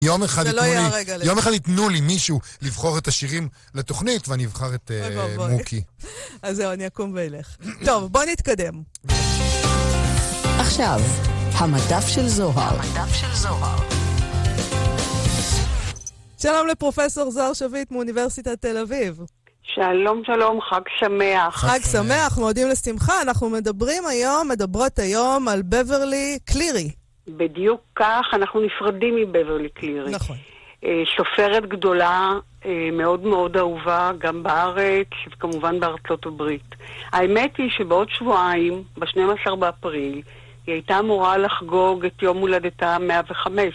יום אחד ייתנו לי מישהו לבחור את השירים לתוכנית, ואני אבחר את מוקי. אז זהו, אני אקום ואילך. טוב, בוא נתקדם. עכשיו, המדף של זוהר. שלום לפרופסור זוהר שביט מאוניברסיטת תל אביב. שלום, שלום, חג שמח. חג שמח, מועדים לשמחה. אנחנו מדברות היום על בברלי קלירי. בדיוק כך, אנחנו נפרדים מבברלי קלירי. נכון. סופרת גדולה, מאוד מאוד אהובה, גם בארץ וכמובן בארצות הברית. האמת היא שבעוד שבועיים, ב-12 באפריל, היא הייתה אמורה לחגוג את יום הולדתה 105,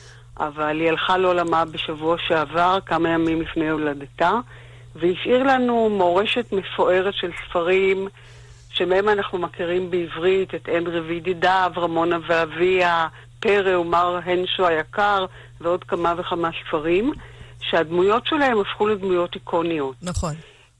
אבל היא הלכה לעולמה בשבוע שעבר, כמה ימים לפני הולדתה, והשאיר לנו מורשת מפוארת של ספרים שמהם אנחנו מכירים בעברית את אין רבי דידיו, רמונה ואביה, פרא ומר הנשו היקר ועוד כמה וכמה ספרים שהדמויות שלהם הפכו לדמויות איקוניות. נכון.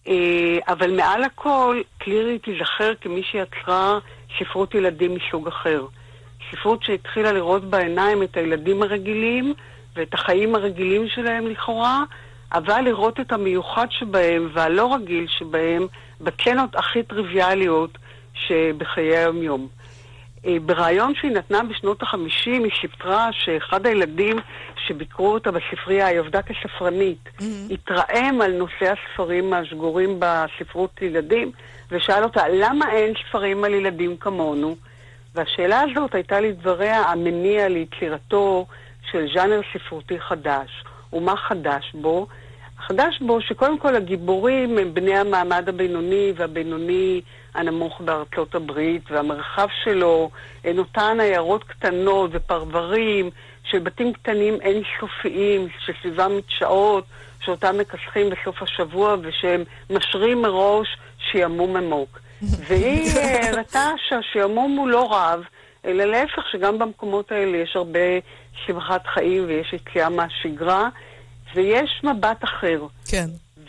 אבל מעל הכל קלירי תיזכר כמי שיצרה ספרות ילדים מסוג אחר. ספרות שהתחילה לראות בעיניים את הילדים הרגילים ואת החיים הרגילים שלהם לכאורה, אבל לראות את המיוחד שבהם והלא רגיל שבהם בצנות הכי טריוויאליות שבחיי היום-יום. ברעיון שהיא נתנה בשנות ה-50 היא סיפרה שאחד הילדים שביקרו אותה בספרייה, היא עבדה כספרנית, התרעם על נושא הספרים השגורים בספרות ילדים ושאל אותה למה אין ספרים על ילדים כמונו, והשאלה הזאת הייתה לדבריה המניע ליצירתו של ז'אנר ספרותי חדש. ומה חדש בו? החדש בו שקודם כל הגיבורים הם בני המעמד הבינוני והבינוני הנמוך בארצות הברית, והמרחב שלו הן אותן עיירות קטנות ופרברים של בתים קטנים אינסופיים שסביבם שעות שאותם מכסחים בסוף השבוע ושהם משרים מראש שימום עמוק. והיא ראתה שהשימום הוא לא רב, אלא להפך שגם במקומות האלה יש הרבה שמחת חיים ויש יציאה מהשגרה ויש מבט אחר. כן.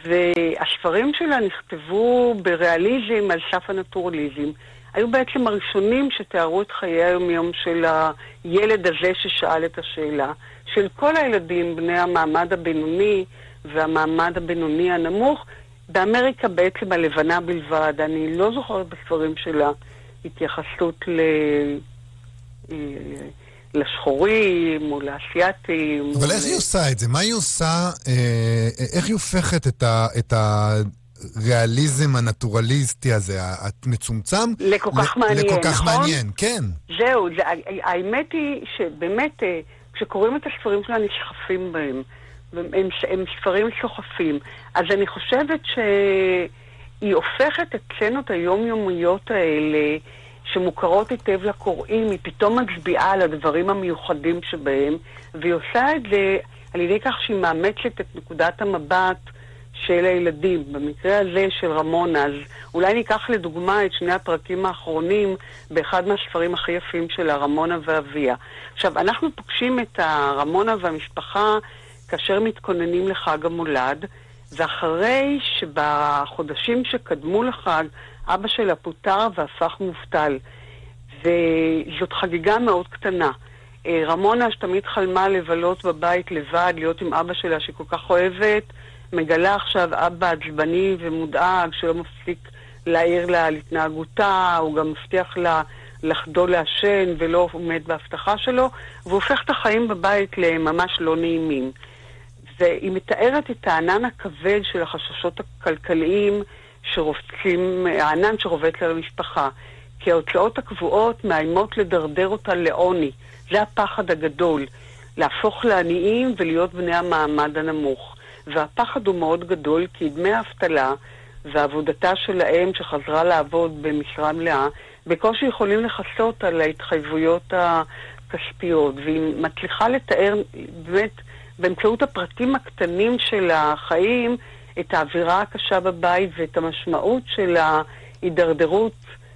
והספרים שלה נכתבו בריאליזם על סף הנטורליזם. היו בעצם הראשונים שתיארו את חיי היום-יום של הילד הזה ששאל את השאלה. של כל הילדים בני המעמד הבינוני והמעמד הבינוני הנמוך, באמריקה בעצם הלבנה בלבד. אני לא זוכרת בספרים שלה התייחסות לשחורים או לאסייתים. אבל איך היא עושה את זה? מה היא עושה? איך היא הופכת את הריאליזם הנטורליסטי הזה, המצומצם, לכל כך מעניין, לכל כך נכון? מעניין, כן. זהו, האמת היא שבאמת כשקוראים את הספרים שלה נשחפים בהם. הם ספרים סוחפים. אז אני חושבת שהיא הופכת את סצנות היומיומיות האלה שמוכרות היטב לקוראים, היא פתאום מצביעה על הדברים המיוחדים שבהם, והיא עושה את זה על ידי כך שהיא מאמצת את נקודת המבט של הילדים, במקרה הזה של רמונה. אז אולי ניקח לדוגמה את שני הפרקים האחרונים באחד מהספרים הכי יפים שלה, רמונה ואביה. עכשיו, אנחנו פוגשים את הרמונה והמשפחה כאשר מתכוננים לחג המולד, ואחרי שבחודשים שקדמו לחג, אבא שלה פוטר והפך מובטל. וזאת חגיגה מאוד קטנה. רמונה, שתמיד חלמה לבלות בבית לבד, להיות עם אבא שלה שהיא כל כך אוהבת, מגלה עכשיו אבא עצבני ומודאג שלא מפסיק להעיר לה על התנהגותה, הוא גם מבטיח לה לחדול לעשן ולא עומד בהבטחה שלו, והופך את החיים בבית לממש לא נעימים. והיא מתארת את הענן הכבד של החששות הכלכליים שרובצים, הענן שרובץ על המשפחה. כי ההוצאות הקבועות מאיימות לדרדר אותה לעוני. זה הפחד הגדול, להפוך לעניים ולהיות בני המעמד הנמוך. והפחד הוא מאוד גדול כי דמי האבטלה ועבודתה של האם שחזרה לעבוד במשרה מלאה, בקושי יכולים לחסות על ההתחייבויות הכספיות. והיא מצליחה לתאר באמת באמצעות הפרטים הקטנים של החיים את האווירה הקשה בבית ואת המשמעות של ההידרדרות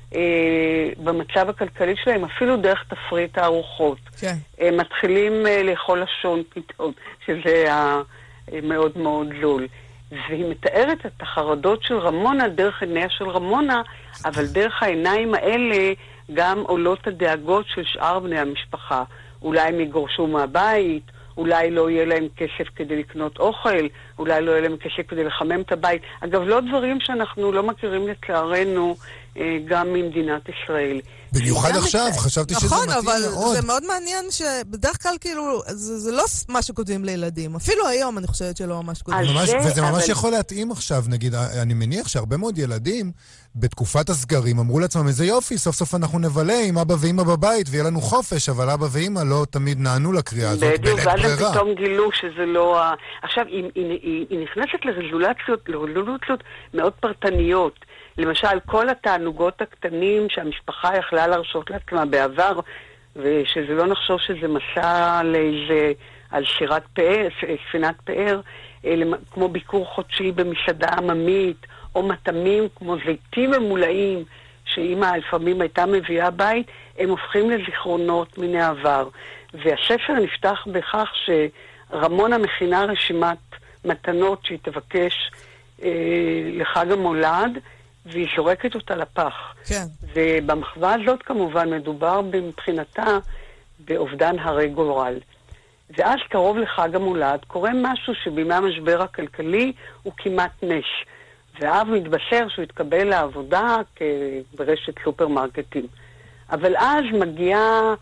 במצב הכלכלי שלהם, אפילו דרך תפריט הארוחות. כן. הם מתחילים לאכול לשון פתאום, שזה מאוד מאוד זול. והיא מתארת את החרדות של רמונה דרך עיניה של רמונה, אבל דרך העיניים האלה גם עולות הדאגות של שאר בני המשפחה. אולי הם יגורשו מהבית, אולי לא יהיה להם כסף כדי לקנות אוכל, אולי לא יהיה להם כסף כדי לחמם את הבית. אגב, לא דברים שאנחנו לא מכירים לצערנו גם ממדינת ישראל. במיוחד עכשיו, חשבתי שזה מתאים מאוד. נכון, אבל זה מאוד מעניין שבדרך כלל כאילו, זה לא מה שכותבים לילדים. אפילו היום אני חושבת שלא מה שכותבים. וזה ממש יכול להתאים עכשיו, נגיד, אני מניח שהרבה מאוד ילדים בתקופת הסגרים אמרו לעצמם, איזה יופי, סוף סוף אנחנו נבלה עם אבא ואמא בבית ויהיה לנו חופש, אבל אבא ואמא לא תמיד נענו לקריאה הזאת בלית ברירה. בדיוק, ואז הם פתאום גילו שזה לא... עכשיו, היא נכנסת לרזולוציות מאוד פרטניות. למשל, כל התענוגות הקטנים שהמשפחה יכלה להרשות לעצמה בעבר, ושזה לא נחשוב שזה מסע על שירת פאר, ספינת פאר, כמו ביקור חודשי במסעדה עממית, או מטעמים כמו זיתים ממולאים, שאמא לפעמים הייתה מביאה בית, הם הופכים לזיכרונות מן העבר. והספר נפתח בכך שרמונה מכינה רשימת מתנות שהיא תבקש לחג המולד, והיא זורקת אותה לפח. כן. ובמחווה הזאת כמובן מדובר מבחינתה באובדן הרי גורל. ואז קרוב לחג המולד קורה משהו שבימי המשבר הכלכלי הוא כמעט נס. ואב מתבשר שהוא התקבל לעבודה ברשת סופרמרקטים. אבל אז מגיע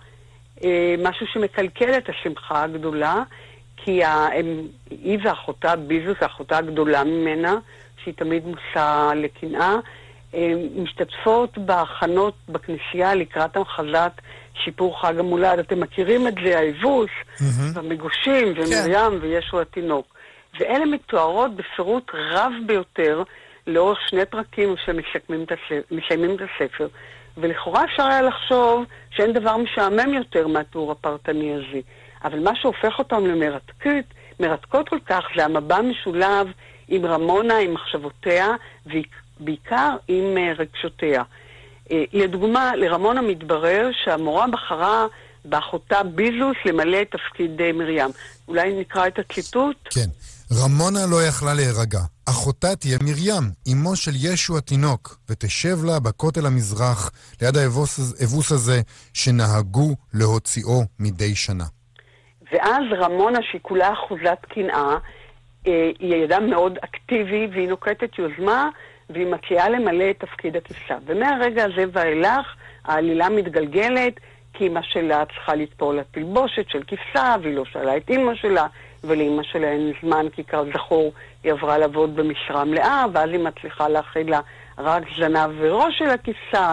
משהו שמקלקל את השמחה הגדולה, כי היא ואחותה, ביזוס, האחותה הגדולה ממנה, שהיא תמיד מושא לקנאה, משתתפות בהכנות בכנסייה לקראת המחזת שיפור חג המולד. אתם מכירים את זה, האבוס, והמגושים, ומרים וישו התינוק. ואלה מתוארות בפירוט רב ביותר לאורך 2 פרקים שמסיימים את הספר. ולכאורה אפשר היה לחשוב שאין דבר משעמם יותר מהתיאור הפרטני הזה. אבל מה שהופך אותם למרתקות כל כך זה המבע משולב עם רמונה, עם מחשבותיה, ובעיקר עם רגשותיה. לדוגמה, לרמונה מתברר שהמורה בחרה באחותה ביזוס למלא את תפקיד מרים. אולי נקרא את הציטוט? כן. רמונה לא יכלה להירגע. אחותה תהיה מרים, אמו של ישו התינוק, ותשב לה בכותל המזרח, ליד האבוס הזה, שנהגו להוציאו מדי שנה. ואז רמונה, שהיא כולה אחוזת קנאה, היא אדם מאוד אקטיבי, והיא נוקטת יוזמה, והיא מציעה למלא את תפקיד הכבשה. ומהרגע הזה ואילך, העלילה מתגלגלת, כי אמא שלה צריכה לטפול לתלבושת של כבשה, והיא לא שאלה את אמא שלה, ולאמא שלה אין זמן, כי כזכור היא עברה לעבוד במשרה מלאה, ואז היא מצליחה להכין לה רק זנב וראש של הכבשה,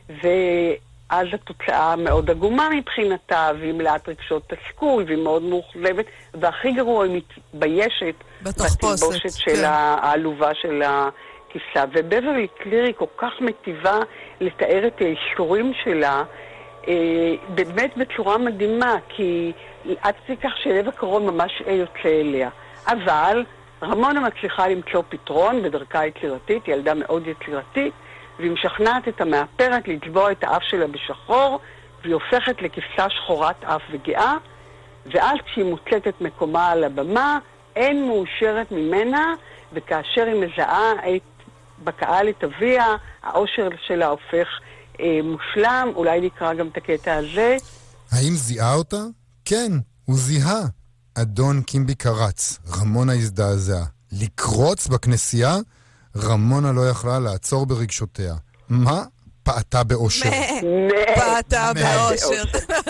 ואז התוצאה מאוד עגומה מבחינתה, והיא מלאת רגשות תסכול, והיא מאוד מאוכזבת, והכי גרוע היא מתביישת בתלבושת של העלובה של הכבשה. ובברלי קלירי כל כך מטיבה לתאר את האישורים שלה, באמת בצורה מדהימה, כי עד כך שלב הקרוב ממש יוצא אליה. אבל רמונה מצליחה למצוא פתרון בדרכה יצירתית, היא ילדה מאוד יצירתית, והיא משכנעת את המאפרת לצבוע את האף שלה בשחור, והיא הופכת לכבשה שחורת אף וגאה, ואז כשהיא מוצאת את מקומה על הבמה, אין מאושרת ממנה, וכאשר היא מזהה בקהל את אביה, האושר שלה הופך מושלם. אולי נקרא גם את הקטע הזה. האם זיהה אותה? כן, הוא זיהה. אדון קימבי קרץ, רמונה הזדעזעה. לקרוץ בכנסייה, רמונה לא יכלה לעצור ברגשותיה. מה? פעתה באושר. פעתה באושר.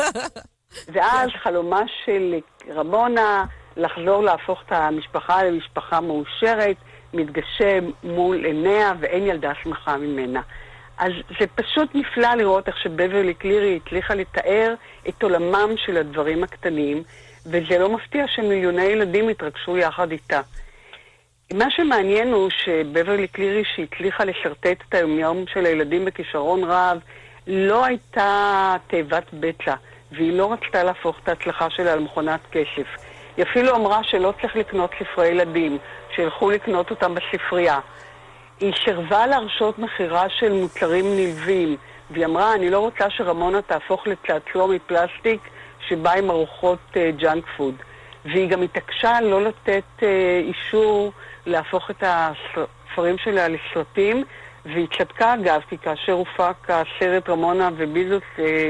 ואז חלומה של רמונה לחזור להפוך את המשפחה למשפחה מאושרת, מתגשם מול עיניה, ואין ילדה שמחה ממנה. אז זה פשוט נפלא לראות איך שבברלי קלירי הצליחה לתאר את עולמם של הדברים הקטנים, וזה לא מפתיע שמיליוני ילדים התרגשו יחד איתה. מה שמעניין הוא שבברלי קלירי, שהצליחה לשרטט את היומיום של הילדים בכישרון רב, לא הייתה תאבת בצע, והיא לא רצתה להפוך את ההצלחה שלה למכונת כסף. היא אפילו אמרה שלא צריך לקנות ספרי ילדים, שילכו לקנות אותם בספרייה. היא שרבה להרשות מחירה של מוצרים נלווים, והיא אמרה, אני לא רוצה שרמונה תהפוך לצעצוע מפלסטיק שבא עם ארוחות ג'אנק פוד. והיא גם התעקשה לא לתת אישור להפוך את הספרים שלה לסרטים, והיא צדקה אגב, כי כאשר הופק הסרט רמונה וביזוס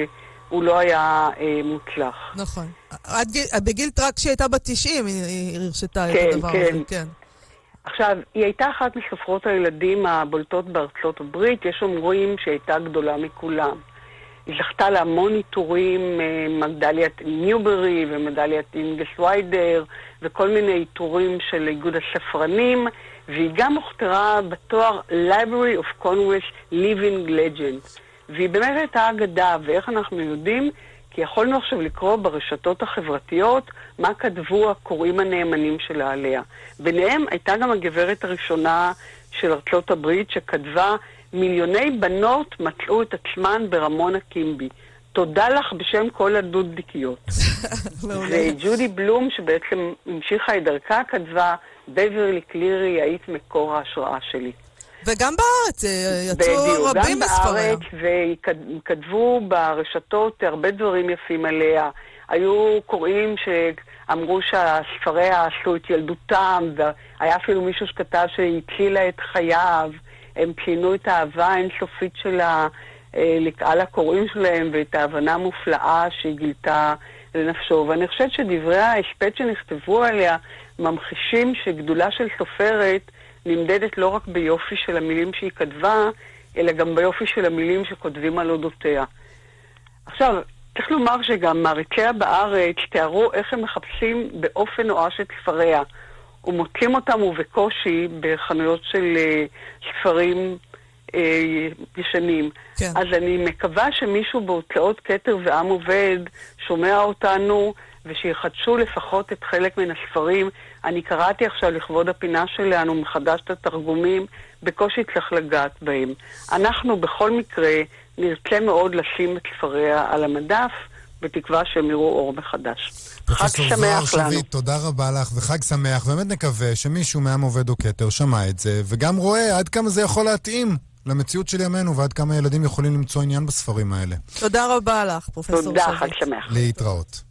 הוא לא היה מוצלח. נכון. בגיל רק כשהיא הייתה בת 90, היא הרשתה את הדבר הזה. כן. עכשיו, היא הייתה אחת מסופרות הילדים הבולטות בארצות הברית, יש אומרים שהיא הייתה גדולה מכולם. היא זכתה להמון עיטורים, מדליית ניוברי ומדליית אינגס ויידר, וכל מיני עיטורים של איגוד הספרנים, והיא גם הוכתרה בתואר Library of Congress Living Legend. והיא באמת הייתה אגדה, ואיך אנחנו יודעים? כי יכולנו עכשיו לקרוא ברשתות החברתיות מה כתבו הקוראים הנאמנים שלה עליה. ביניהם הייתה גם הגברת הראשונה של ארצות הברית שכתבה, מיליוני בנות מצאו את עצמן ברמונה קימבי. תודה לך בשם כל הדודדיקיות. וג'ודי בלום שבעצם המשיכה את דרכה כתבה, בברלי קלירי היית מקור ההשראה שלי. וגם בארץ יצאו רבים בספריה. גם בארץ, וכתבו ברשתות הרבה דברים יפים עליה. היו קוראים שאמרו שהספריה עשו את ילדותם, והיה אפילו מישהו שכתב שהצילה את חייו. הם ציינו את האהבה האינסופית שלה לקהל הקוראים שלהם, ואת ההבנה המופלאה שהיא גילתה לנפשו. ואני חושבת שדברי ההספד שנכתבו עליה ממחישים שגדולה של סופרת נמדדת לא רק ביופי של המילים שהיא כתבה, אלא גם ביופי של המילים שכותבים על אודותיה. עכשיו, צריך לומר שגם מעריציה בארץ תיארו איך הם מחפשים באופן נואש את ספריה, ומוצאים אותם ובקושי בחנויות של ספרים ישנים. כן. אז אני מקווה שמישהו בהוצאות כתר ועם עובד שומע אותנו, ושיחדשו לפחות את חלק מן הספרים. אני קראתי עכשיו לכבוד הפינה שלנו מחדש את התרגומים, בקושי צריך לגעת בהם. אנחנו בכל מקרה נרצה מאוד לשים את ספריה על המדף, בתקווה שהם יראו אור מחדש. חג שמח לנו. שביט, תודה רבה לך וחג שמח. באמת נקווה שמישהו מעם עובד או כתר שמע את זה, וגם רואה עד כמה זה יכול להתאים למציאות של ימינו, ועד כמה ילדים יכולים למצוא עניין בספרים האלה. תודה רבה לך, פרופסור שביט. תודה, חג שמח. להתראות.